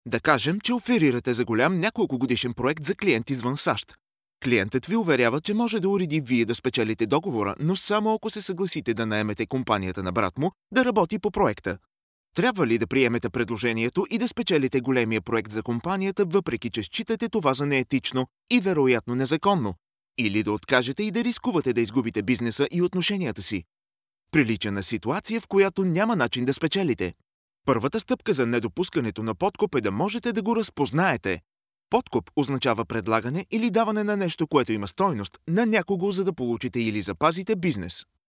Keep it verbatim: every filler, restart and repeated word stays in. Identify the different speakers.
Speaker 1: Да кажем, че оферирате за голям няколко годишен проект за клиент извън САЩ. Клиентът ви уверява, че може да уреди вие да спечелите договора, но само ако се съгласите да наемете компанията на брат му да работи по проекта. Трябва ли да приемете предложението и да спечелите големия проект за компанията, въпреки че считате това за неетично и вероятно незаконно? Или да откажете и да рискувате да изгубите бизнеса и отношенията си? Прилича на ситуация, в която няма начин да спечелите. Първата стъпка за недопускането на подкуп е да можете да го разпознаете. Подкуп означава предлагане или даване на нещо, което има стойност, на някого, за да получите или запазите бизнес.